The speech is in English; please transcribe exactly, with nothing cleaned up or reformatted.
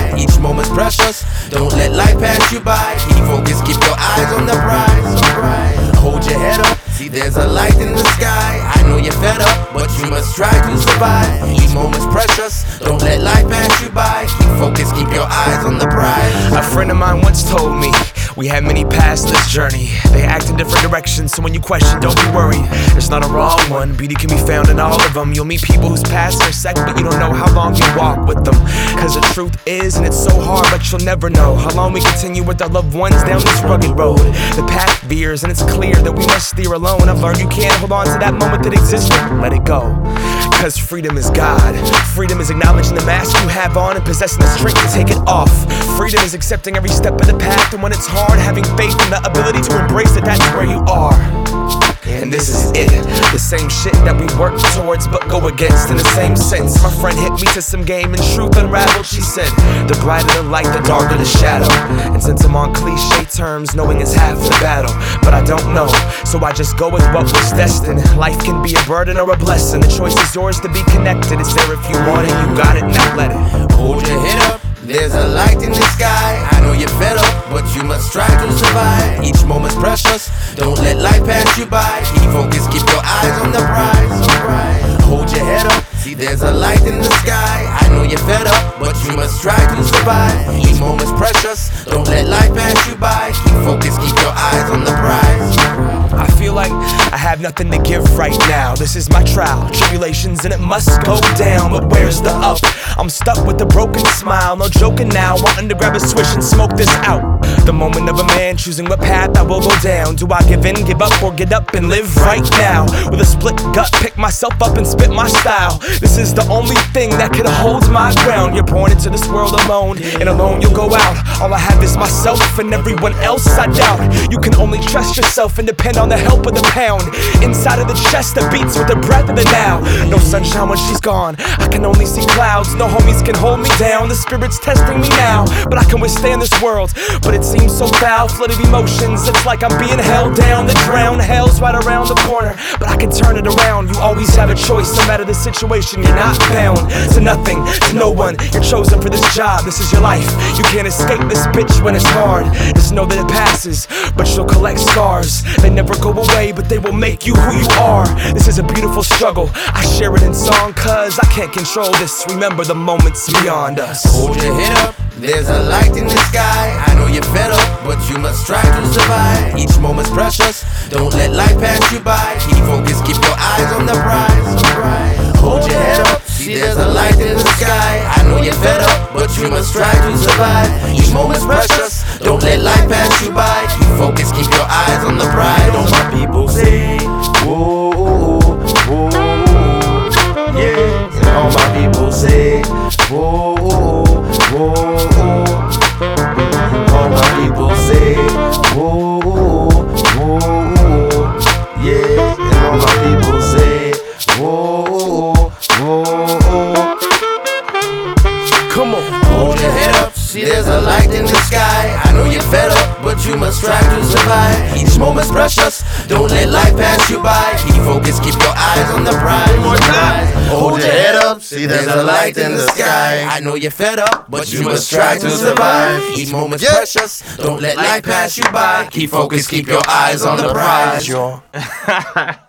survive. Each moment's precious, don't let life pass you by. Keep focused, keep your eyes on the prize. Hold your head up, see there's a light in the sky. I know you're fed up, but you must try to survive. Each moment's precious, don't let life pass you by. Keep focused, keep your eyes on the prize. A friend of mine once told me we had many paths in this journey. They act in different directions, so when you question, don't be worried. There's not a wrong one, beauty can be found in all of them. You'll meet people whose paths intersect, but you don't know how long you walk with them. Cause the truth is, and it's so hard, but you'll never know how long we continue with our loved ones down this rugged road. The path veers, and it's clear that we must steer alone. I've learned you can't hold on to that moment that existed, let it go. Cause freedom is God. Freedom is acknowledging the mask you have on and possessing the strength to take it off. Freedom is accepting every step of the path, and when it's hard, having faith in the ability to embrace that that's where you are. And this is it, the same shit that we work towards but go against in the same sense. My friend hit me to some game and truth unraveled. She said, the brighter the light, the darker the shadow. And since I'm on cliche terms, knowing is half the battle. But I don't know, so I just go with what was destined. Life can be a burden or a blessing. The choice is yours to be connected. It's there if you want it, you got it, now let it. Hold your head up, there's a light in the sky. I know you're fed up, but you must try to survive. Each moment's precious, don't let life pass you by. Keep focused, keep your eyes on the prize. Hold your head up, see there's a light in the sky. I know you're fed up, but you must try to survive. Each moment's precious, don't let life pass you by. Keep focused, keep your eyes on the prize. I feel like I have nothing to give right now. This is my trial, tribulations, and it must go down. But where's the up? I'm stuck with a broken smile. No joking now, wanting to grab a swish and smoke this out. The moment of a man choosing what path I will go down. Do I give in, give up, or get up and live right now? With a split gut, pick myself up and spit my style. This is the only thing that can hold my ground. You're born into this world alone, and alone you'll go out. All I have is myself, and everyone else I doubt. You can only trust yourself and depend on the help of the pound. Inside of the chest that beats with the breath of the now. No sunshine when she's gone, I can only see clouds. No homies can hold me down, the spirit's testing me now. But I can withstand this world, but it seems so foul. Flood of emotions, it's like I'm being held down. The drown, hell's right around the corner, but I can turn it around. You always have a choice, no matter the situation. You're not bound to nothing, to no one. You're chosen for this job, this is your life. You can't escape this bitch when it's hard. Just know that it passes, but you'll collect scars. They never go away, but they will make you who you are. This is a beautiful struggle, I share it in song, cause I can't control this. Remember the moments beyond us. Hold your head up, there's a light in the sky. I know you're fed up, but you must try to survive. Each moment's precious, don't let life pass you by. Keep focused, keep your eyes on the prize. Hold your head up, see there's a light in the sky. I know you're fed up, but you must try to survive. Each moment's precious, don't let life pass you by. Keep focused, keep your eyes on the prize. All my people say, whoa, whoa, yeah. And all my people say, whoa, whoa, all my people say, whoa, whoa, yeah. And all my people say, whoa, whoa. Come on. Hold your head up, see there's a light in the sky. I know you're fed up, but you must try to survive. Each moment's precious, don't let life pass you by. Keep focused, keep your eyes on the prize. One more time. Hold your head up, see there's a light in the sky. I know you're fed up, but you must try to survive. Each moment's precious, don't let life pass you by. Keep focused, keep your eyes on the prize, y'all.